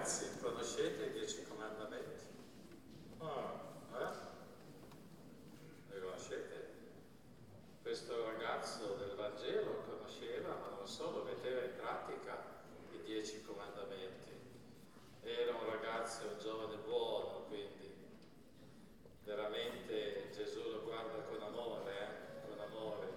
ragazzi, conoscete i 10 comandamenti? Li conoscete? Questo ragazzo del Vangelo conosceva, ma non solo, metteva in pratica i 10 comandamenti. Era un ragazzo, un giovane buono, quindi veramente Gesù lo guarda con amore,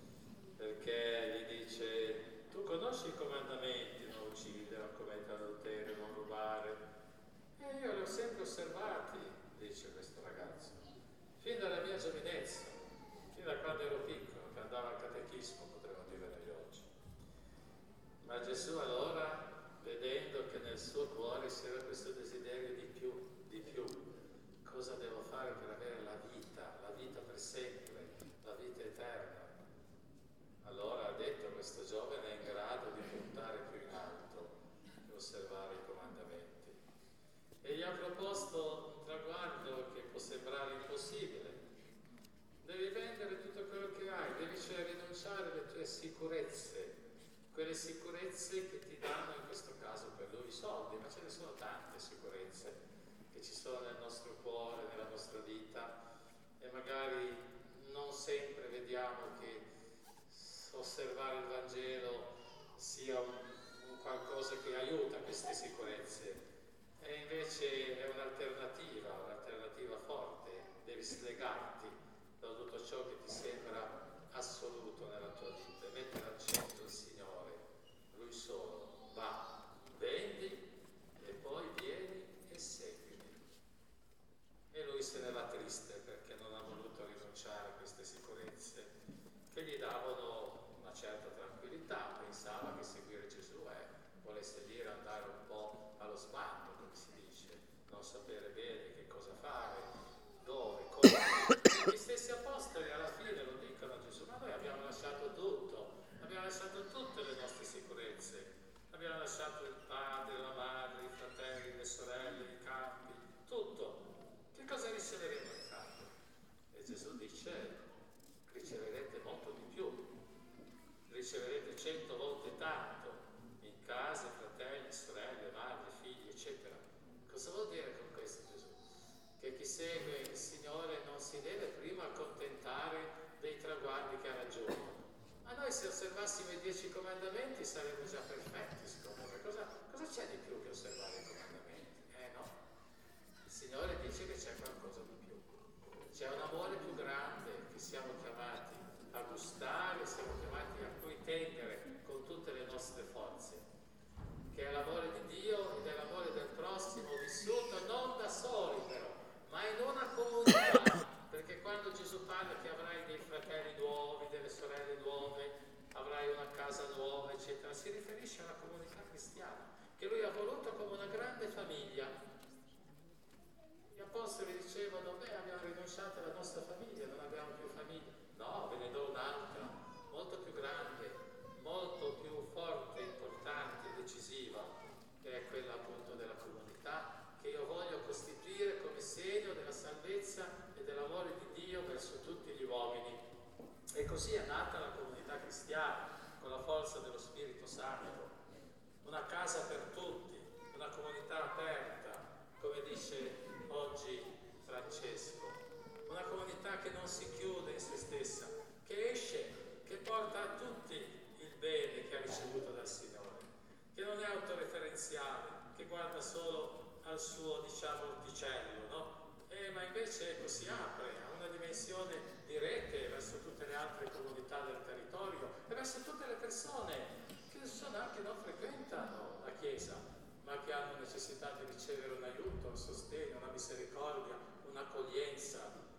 perché gli dice: tu conosci i comandamenti, non uccidere, non commettere adulterio, non rubare, e io li ho sempre osservati, dice questo ragazzo, fin dalla mia giovinezza, fin da quando ero piccolo, che andavo al catechismo, potremmo dire noi oggi. Ma Gesù allora, vedendo che nel suo cuore c'era questo desiderio di più, cosa devo fare per avere la vita per sempre, la vita eterna? Allora ha detto: questo giovane è in grado di puntare più in alto e osservare i comandamenti. E gli ha proposto un traguardo che può sembrare impossibile. Devi vendere tutto quello che hai, devi cioè rinunciare alle tue sicurezze, quelle sicurezze che ti danno in questo caso per lui i soldi, ma ce ne sono tante sicurezze che ci sono nel nostro cuore, nella nostra vita, e magari non sempre vediamo che osservare il Vangelo sia un qualcosa che aiuta queste sicurezze, e invece è un'alternativa forte. Devi slegarti da tutto ciò che ti sembra assoluto nella tua vita e mettere al centro il Signore, Lui solo. Va, vendi e poi vieni e seguimi. E lui se ne va triste perché non ha voluto rinunciare a queste sicurezze che gli davano una certa tranquillità. Pensava che seguire Gesù volesse dire andare un po' allo sbando, come si dice, non sapere bene che cosa fare, dove, come. Gli stessi apostoli alla fine lo dicono a Gesù: ma noi abbiamo lasciato tutto, abbiamo lasciato tutte le nostre sicurezze, abbiamo lasciato il padre, la madre, i fratelli, le sorelle, i campi, tutto. Che cosa riceveremo in cambio? E Gesù dice: riceverete molto di più, riceverete 100 volte tanto, in case, fratelli, sorelle, madri, figli, eccetera. Cosa vuol dire con questo Gesù? Che chi segue il Signore non si deve prima accontentare dei traguardi che ha raggiunto. Ma noi, se osservassimo i 10 comandamenti, saremmo già perfetti, secondo me. Cosa c'è di più che osservare i comandamenti? No. Il Signore dice che c'è qualcosa di più. C'è un amore più grande che siamo chiamati a gustare, siamo chiamati a cui tendere con tutte le nostre forze, che è l'amore di Dio ed è l'amore del prossimo, vissuto non da soli però, ma in una comunità. Perché quando Gesù parla che avrai dei fratelli nuovi, delle sorelle nuove, avrai una casa nuova, eccetera, si riferisce alla comunità cristiana, che lui ha voluto come una grande famiglia. Gli apostoli dicevano: abbiamo rinunciato alla nostra famiglia, non abbiamo più famiglia. No, ve ne do un'altra, molto più grande, molto più forte, importante, decisiva, che è quella appunto della comunità, che io voglio costituire come segno della salvezza e dell'amore di Dio verso tutti gli uomini. E così è nata la comunità cristiana, con la forza dello Spirito Santo. Una casa per tutti, una comunità aperta, come dice oggi Francesco. Una comunità che non si chiude in se stessa, che esce, che porta a tutti il bene che ha ricevuto dal Signore, che non è autoreferenziale, che guarda solo al suo, orticello, no? Ma invece si apre a una dimensione di rete verso tutte le altre comunità del territorio e verso tutte le persone che anche non frequentano la Chiesa, ma che hanno necessità di ricevere un aiuto, un sostegno, una misericordia, un'accoglienza.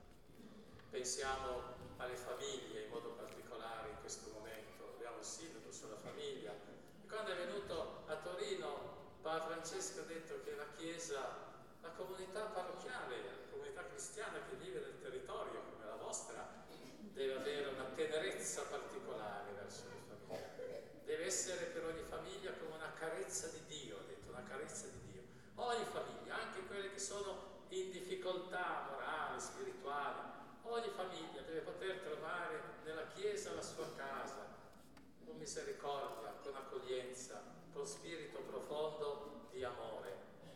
Pensiamo alle famiglie in modo particolare in questo momento. Abbiamo il sinodo sulla famiglia. E quando è venuto a Torino, Papa Francesco ha detto che la Chiesa, la comunità parrocchiale, la comunità cristiana che vive nel territorio come la vostra, deve avere una tenerezza particolare verso le famiglie. Deve essere per ogni famiglia come una carezza di Dio, ha detto, una carezza di Dio. Ogni famiglia, anche quelle che sono in difficoltà morale, spirituale, ogni famiglia deve poter trovare nella Chiesa la sua casa, con misericordia, con accoglienza, con spirito profondo di amore.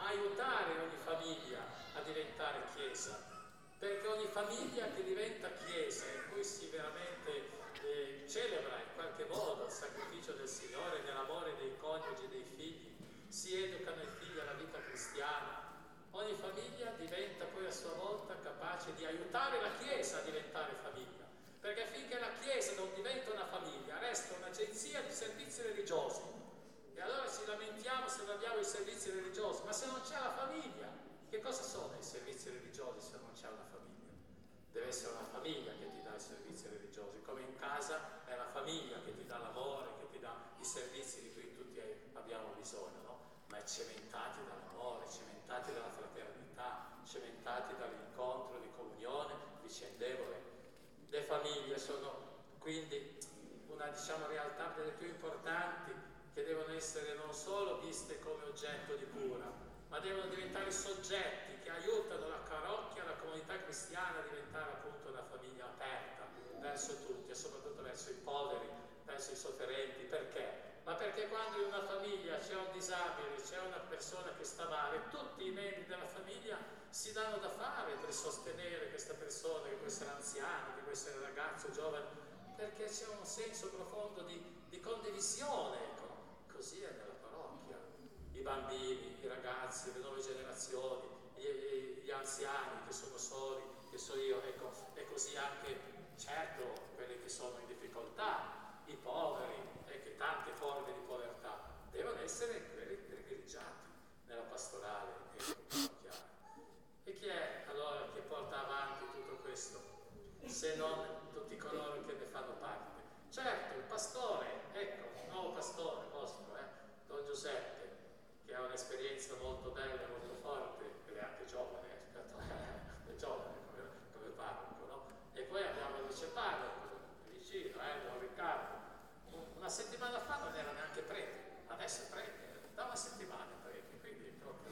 aiutare ogni famiglia a diventare chiesa, perché ogni famiglia che diventa chiesa, in cui si veramente celebra in qualche modo il sacrificio del Signore nell'amore dei coniugi e dei figli, si educano i figli alla vita cristiana, ogni famiglia diventa poi a sua volta capace di aiutare la Chiesa a diventare famiglia, perché finché la Chiesa non diventa una famiglia resta un'agenzia di servizi religiosi, e allora ci lamentiamo se non abbiamo i servizi religiosi, ma se non c'è la famiglia, che cosa sono i servizi religiosi se non c'è una famiglia? Deve essere una famiglia che ti dà i servizi religiosi, come in casa è la famiglia che ti dà l'amore, che ti dà i servizi di cui tutti abbiamo bisogno, no? Ma è cementati dall'amore, cementati dalla fraternità, cementati dall'incontro di comunione vicendevole. Le famiglie sono quindi una, realtà delle più importanti, che devono essere non solo viste come oggetto di cura, ma devono diventare soggetti che aiutano la parrocchia, la comunità cristiana a diventare appunto una famiglia aperta verso tutti e soprattutto verso i poveri, verso i sofferenti. Perché? Ma perché quando in una famiglia c'è un disabile, c'è una persona che sta male, tutti i membri della famiglia si danno da fare per sostenere questa persona, che può essere anziano, che può essere ragazzo, giovane, perché c'è un senso profondo di condivisione, ecco. Così è nella parrocchia. I bambini, i ragazzi, le nuove generazioni, gli anziani che sono soli, che so io, ecco, e così anche, certo, quelli che sono in difficoltà, i poveri, che tante forme di povertà devono essere quelli privilegiati nella pastorale parrocchiale. E chi è allora che porta avanti tutto questo, se non tutti coloro che ne fanno parte? Certo, il pastore, ecco, il nuovo pastore vostro, Don Giuseppe, che ha un'esperienza molto bella, molto forte, ed è anche giovane, è giovane come parroco, no? E poi abbiamo il vice parroco, vicino, Don Riccardo. Una settimana fa non era neanche prete, adesso è prete, da una settimana è prete, quindi proprio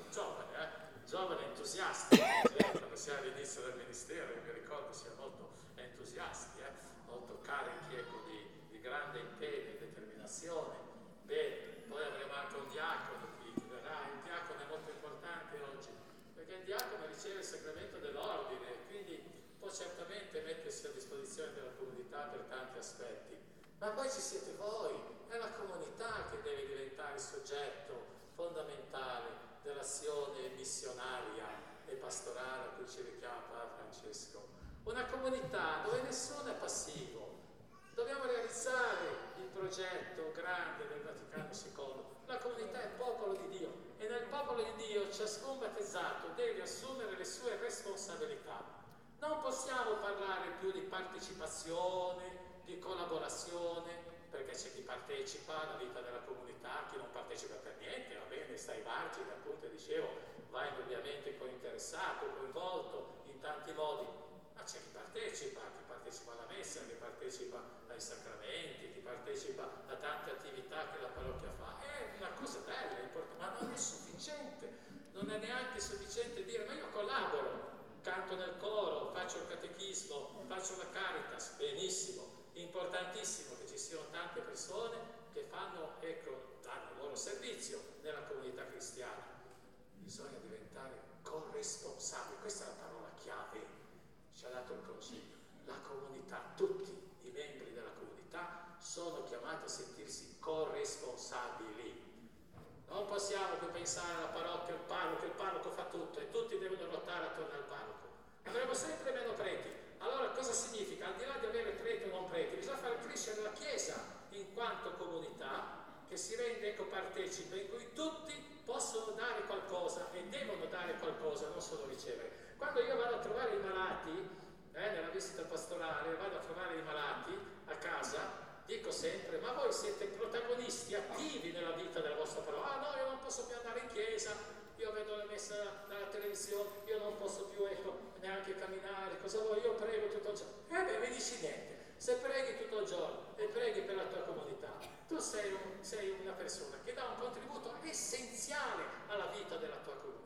giovane entusiasta, quando si è all'inizio del ministero, io mi ricordo sia molto entusiasti, molto carichi, ecco, di grande impegno e determinazione. Bene, poi avremo anche un diacono qui, che verrà. Il diacono è molto importante oggi, perché il diacono riceve il sacramento dell'ordine, quindi può certamente mettersi a disposizione della comunità per tanti aspetti. Ma poi ci siete voi, è la comunità che deve diventare il soggetto fondamentale dell'azione missionaria e pastorale a cui ci richiama Papa Francesco. Una comunità dove nessuno è passivo. Dobbiamo realizzare il progetto grande del Vaticano II. La comunità è il popolo di Dio e nel popolo di Dio ciascun battezzato deve assumere le sue responsabilità. Non possiamo parlare più di partecipazione, di collaborazione, perché c'è chi partecipa alla vita della comunità, chi non partecipa per niente, va bene, sta ai margini, appunto dicevo, va indubbiamente cointeressato, coinvolto in tanti modi, ma c'è chi partecipa alla messa, chi partecipa ai sacramenti, chi partecipa a tante attività che la parrocchia fa. È una cosa bella, importante, ma non è sufficiente, non è neanche sufficiente dire ma io collaboro, canto nel coro, faccio il catechismo, faccio la Caritas, benissimo, importantissimo che ci siano tante persone che fanno, ecco, danno il loro servizio nella comunità cristiana. Bisogna diventare corresponsabili, questa è la parola chiave, ci ha dato il Concilio. La comunità, tutti i membri della comunità sono chiamati a sentirsi corresponsabili. Non possiamo più pensare alla parrocchia, il parroco fa tutto e tutti devono ruotare attorno al parroco. Avremo sempre meno preti. Allora cosa significa? Al di là di avere preti o non preti, bisogna far crescere la Chiesa in quanto comunità che si rende, ecco, partecipe, in cui tutti possono dare qualcosa e devono dare qualcosa, non solo ricevere. Quando io vado a trovare i malati, nella visita pastorale, vado a trovare i malati a casa, dico sempre, ma voi siete protagonisti attivi nella vita della vostra parola. Ah no, io non posso più andare in chiesa, io vedo la messa dalla televisione, io non posso più, ecco, neanche camminare, cosa vuoi? Io prego tutto il giorno. Beh, mi dici niente, se preghi tutto il giorno e preghi per la tua comunità, tu sei una persona che dà un contributo essenziale alla vita della tua comunità.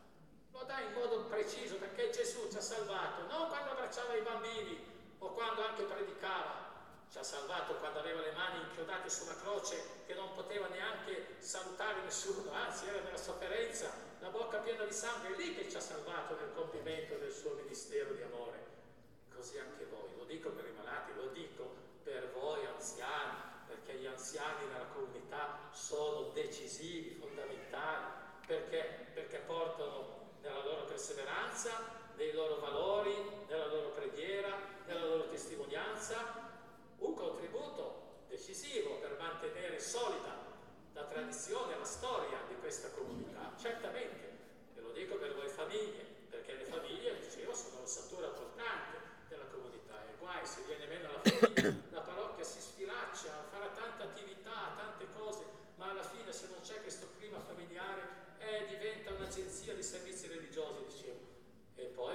Lo dà in modo preciso, perché Gesù ci ha salvato non quando abbracciava i bambini o quando anche predicava, ci ha salvato quando aveva le mani inchiodate sulla croce che non poteva neanche salutare nessuno, anzi era nella sofferenza, la bocca piena di sangue, è lì che ci ha salvato nel compimento del suo ministero di amore. Così anche voi, lo dico per i malati, lo dico per voi anziani, perché gli anziani nella comunità sono decisivi, fondamentali, perché portano nella loro perseveranza, nei loro valori, nella loro preghiera, nella loro testimonianza, un contributo decisivo per mantenere solida la tradizione, la storia di questa comunità, certamente, e lo dico per voi famiglie, perché le famiglie, dicevo, sono l'ossatura portante della comunità, e guai se viene meno la famiglia, la parrocchia si sfilaccia, farà tante attività, tante cose, ma alla fine se non c'è questo clima familiare diventa un'agenzia di servizi religiosi, dicevo. E poi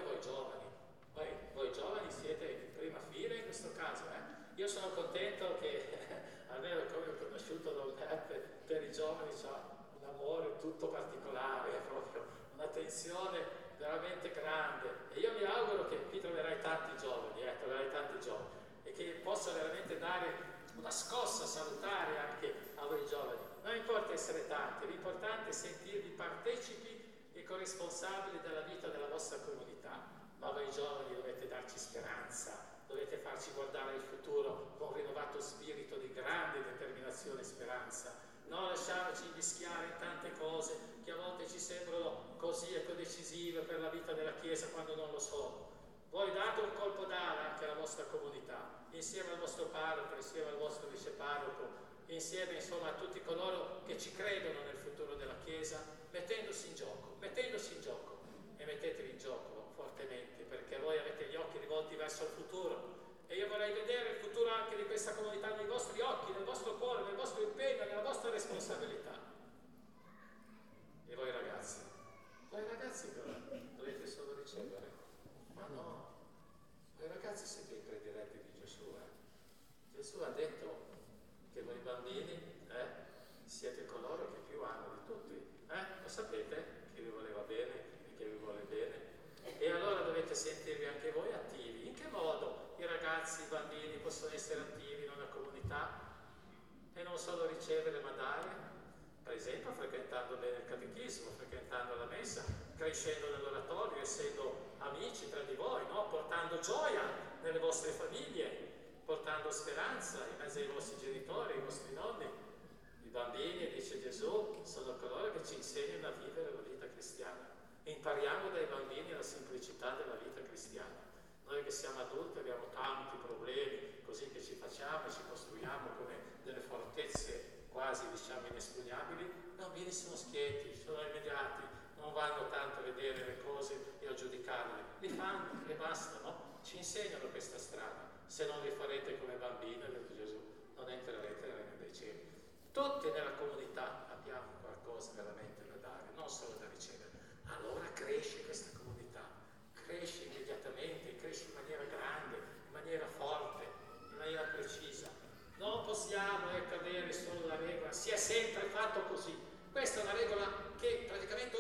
voi giovani siete in prima fila in questo caso, Io sono contento che almeno come ho conosciuto Don Beppe, per i giovani c'ha un amore tutto particolare, proprio un'attenzione veramente grande, e io mi auguro che qui troverai tanti giovani, e che possa veramente dare una scossa salutare anche a voi giovani. Non importa essere tanti, l'importante è sentirvi partecipi e corresponsabili della vita della vostra comunità, ma voi giovani dovete darci speranza, dovete farci guardare il futuro con rinnovato spirito di grande determinazione e speranza. Non lasciamoci invischiare in tante cose che a volte ci sembrano così decisive per la vita della Chiesa quando non lo sono. Voi date un colpo d'ala anche alla vostra comunità, insieme al vostro parroco, insieme al vostro viceparroco, insieme insomma a tutti coloro che ci credono nel futuro della Chiesa, mettendosi in gioco, e mettetevi in gioco fortemente, perché voi avete gli occhi rivolti verso il futuro, e io vorrei vedere il futuro anche di questa comunità nei vostri occhi, nel vostro cuore, nel vostro impegno, nella vostra responsabilità. E voi ragazzi però dovete solo ricevere, ma no, voi ragazzi siete i prediletti di Gesù. Gesù ha detto che voi bambini siete coloro che più hanno di tutti, lo sapete? Che vi voleva bene e che vi vuole bene, e allora dovete sentirvi anche voi attivi. In che modo i ragazzi, i bambini possono essere attivi in una comunità e non solo ricevere ma dare? Per esempio frequentando bene il catechismo, frequentando la messa, crescendo nell'oratorio, essendo amici tra di voi, no? Portando gioia nelle vostre famiglie, portando speranza in mezzo ai vostri genitori, ai vostri nonni. I bambini, dice Gesù, sono coloro che ci insegnano a vivere la vita cristiana. Impariamo dai bambini la semplicità della vita cristiana. Noi che siamo adulti abbiamo tanti problemi, così che ci facciamo e ci costruiamo come delle fortezze quasi inespugnabili. I bambini sono schieti, sono immediati, non vanno tanto a vedere le cose e a giudicarle, li fanno e basta, no? Ci insegnano questa strada. Se non li farete come bambini, ha detto Gesù, non entrerete nel regno dei cieli. Tutti nella comunità abbiamo qualcosa veramente da dare, non solo da ricevere. Allora cresce questa comunità, cresce immediatamente, cresce in maniera grande, in maniera forte, in maniera precisa. Non possiamo avere solo la regola, si è sempre fatto così. Questa è una regola che praticamente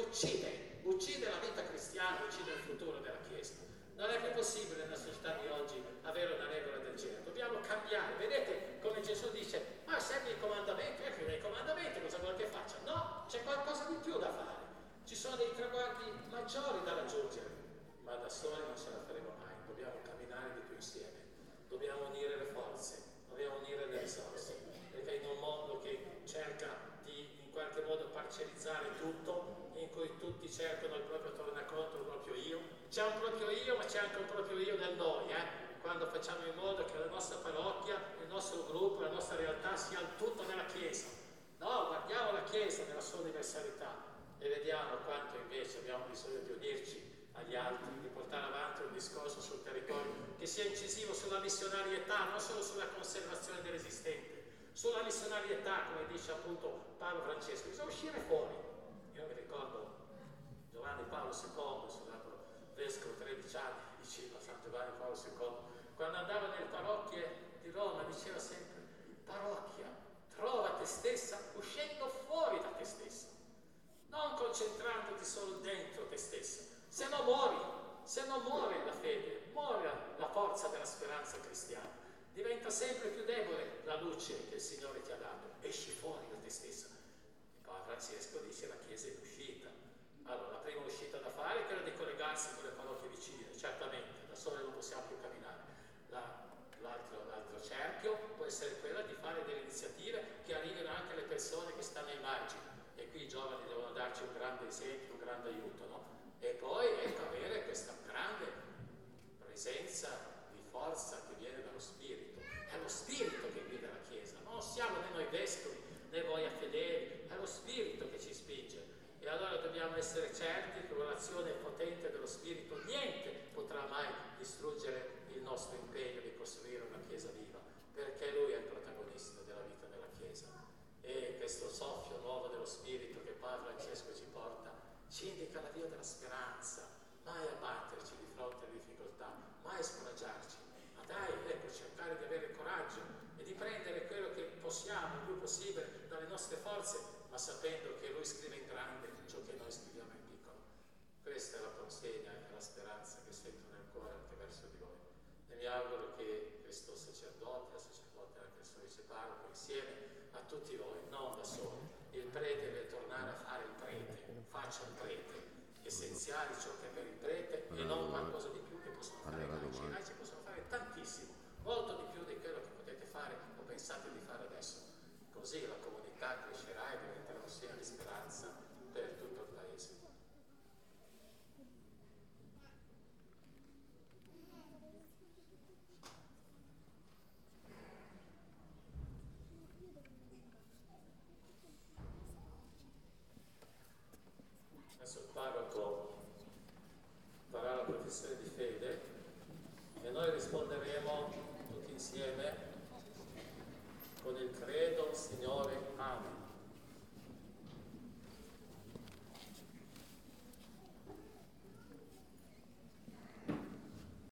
uccide la vita cristiana, uccide il futuro della Chiesa. Non è più possibile nella società di oggi avere una regola del genere, dobbiamo cambiare. Vedete come Gesù dice, ma segui i comandamenti, ecco nei comandamenti cosa vuole che faccia? No, c'è qualcosa di più da fare, ci sono dei traguardi maggiori da raggiungere, ma da soli non ce la faremo mai, dobbiamo camminare di più insieme, dobbiamo unire le forze, dobbiamo unire le risorse, perché in un mondo che cerca di in qualche modo parcellizzare tutto, in cui tutti cercano il proprio tornaconto, il proprio io, c'è un proprio io ma c'è anche un proprio io del noi, quando facciamo in modo che la nostra parrocchia, il nostro gruppo, la nostra realtà sia il tutto nella Chiesa. No, guardiamo la Chiesa nella sua universalità e vediamo quanto invece abbiamo bisogno di unirci agli altri, di portare avanti un discorso sul territorio che sia incisivo sulla missionarietà, non solo sulla conservazione dell'esistente, sulla missionarietà, come dice appunto Paolo Francesco, bisogna uscire fuori. Io mi ricordo Giovanni Paolo II, sono stato vescovo 13 anni vicino a San Giovanni Paolo II, quando andava nelle parrocchie di Roma diceva sempre: parrocchia, trova te stessa uscendo fuori da te stessa, non concentrandoti solo dentro te stessa, se no muore la fede, muore la forza della speranza cristiana, diventa sempre più debole la luce che il Signore ti ha dato, esci fuori da te stessa. collegarsi con le parrocchie vicine, certamente, da sole non possiamo più camminare. L'altro cerchio può essere quello di fare delle iniziative che arrivino anche alle persone che stanno ai margini, e qui i giovani devono darci un grande esempio, un grande aiuto, no? E poi ecco, avere questa grande presenza di forza che viene dallo Spirito. È lo Spirito che guida la Chiesa, non siamo né noi vescovi né voi fedeli, è lo Spirito che ci spinge. E allora dobbiamo essere certi che con l'azione potente dello Spirito niente potrà mai distruggere il nostro impegno di costruire una Chiesa viva, perché Lui è il protagonista della vita della Chiesa. E questo soffio nuovo dello Spirito che Papa Francesco ci porta ci indica la via della speranza, mai abbatterci di fronte alle difficoltà, mai scoraggiarci, ma dai, ecco, cercare di avere coraggio e di prendere quello che possiamo, il più possibile, dalle nostre forze, ma sapendo che Lui scrive in grande ciò che noi scriviamo in piccolo. Questa è la consegna e la speranza che sento nel cuore anche verso di voi. E mi auguro che questo sacerdote anche il suo viceparroco, insieme a tutti voi, non da soli. Il prete deve tornare a fare il prete, faccia il prete, essenziali ciò che è per il prete e non qualcosa di più che possono fare i laici. I laici possono fare tantissimo, molto di più di quello che potete fare o pensate di fare adesso. Così la comunità crescerà e diventerà